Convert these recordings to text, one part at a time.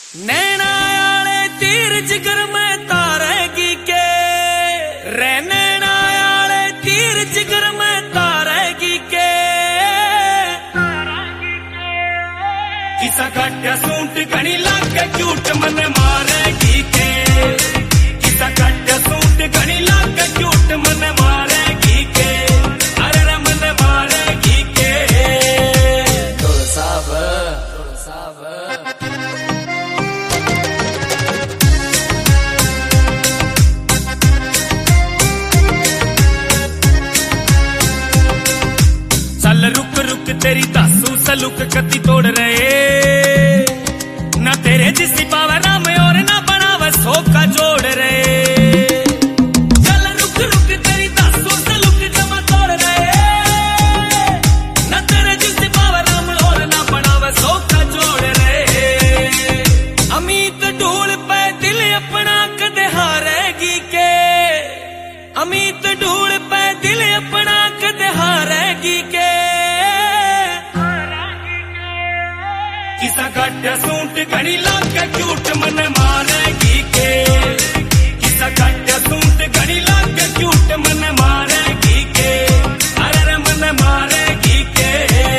नैना आले तीर जिगर में तारेगी के रे, नैना आले तीर जिगर में तारेगी के। किसा कट्या सूट घनी लागे क्यूट मन मारेगी के, किसा कट्या सूट घनी लागे क्यूट मन मारेगी के, अरे रे मन मारेगी के। ढोल साहब चल रुक रुक तेरी दासू सलुक कति तोड़ रहे, ना तेरे जिसी पावा नाम और ना बनावा सो का जोड़ रहे। चल रुक रुक तेरी दासू सलुक जमा तोड़ रहे, ना तेरे जिसी पावा नाम और ना बनावा सो का जोड़ रहे। अमित ढूल पे दिल अपना कदे हारेगी के, अमित ढूल पे दिल अपना कदे हारेगी के। किसा कट्या सूट घनी लागे क्यूट मन मारेगी के, किसा कट्या सूट घनी लागे क्यूट मन मारेगी के, अरे रे मन मारेगी के।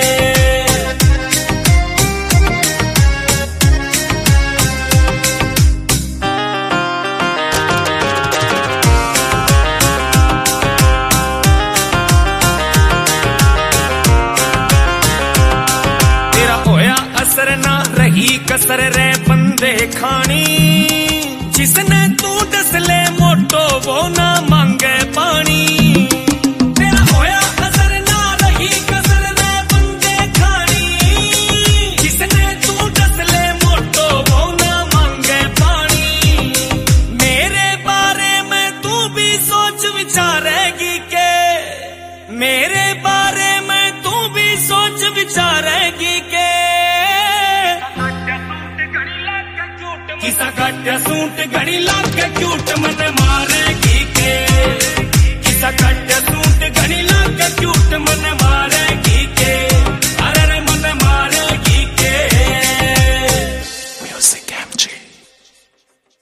तेरा होया असर ना रही कसर रे बंदे खानी, जिसने तू दस ले मोटो वो ना मांगे पानी। तेरा होया असर ना रही कसर रे बंदे खानी, जिसने तू दस ले मोटो वो ना मांगे पानी। मेरे बारे में तू भी सोच विचारेगी के, मेरे बारे में तू भी सोच विचारेगी के। किसा कट्या सूट घनी लागे क्यूट मन मारेगी के, किसा कट्या सूट घनी लागे क्यूट मन